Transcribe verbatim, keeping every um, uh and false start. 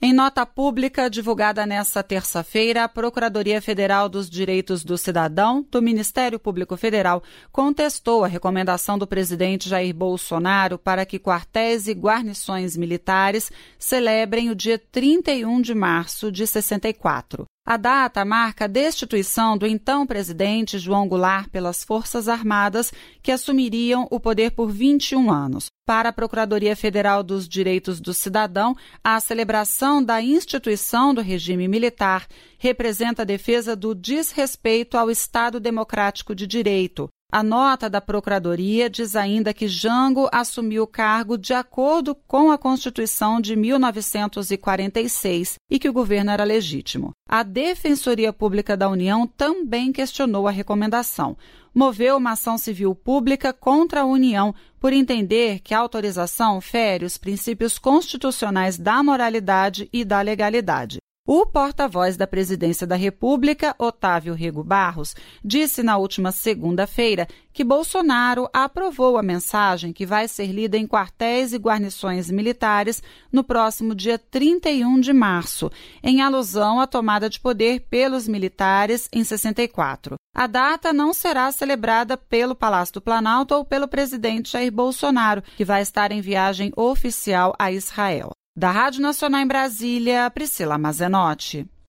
Em nota pública divulgada nesta terça-feira, a Procuradoria Federal dos Direitos do Cidadão, do Ministério Público Federal, contestou a recomendação do presidente Jair Bolsonaro para que quartéis e guarnições militares celebrem o dia trinta e um de março de sessenta e quatro. A data marca a destituição do então presidente João Goulart pelas Forças Armadas, que assumiriam o poder por vinte e um anos. Para a Procuradoria Federal dos Direitos do Cidadão, a celebração da instituição do regime militar representa a defesa do desrespeito ao Estado Democrático de Direito. A nota da Procuradoria diz ainda que Jango assumiu o cargo de acordo com a Constituição de mil novecentos e quarenta e seis e que o governo era legítimo. A Defensoria Pública da União também questionou a recomendação. Moveu uma ação civil pública contra a União por entender que a autorização fere os princípios constitucionais da moralidade e da legalidade. O porta-voz da Presidência da República, Otávio Rego Barros, disse na última segunda-feira que Bolsonaro aprovou a mensagem que vai ser lida em quartéis e guarnições militares no próximo dia trinta e um de março, em alusão à tomada de poder pelos militares em sessenta e quatro. A data não será celebrada pelo Palácio do Planalto ou pelo presidente Jair Bolsonaro, que vai estar em viagem oficial a Israel. Da Rádio Nacional em Brasília, Priscila Mazenotti.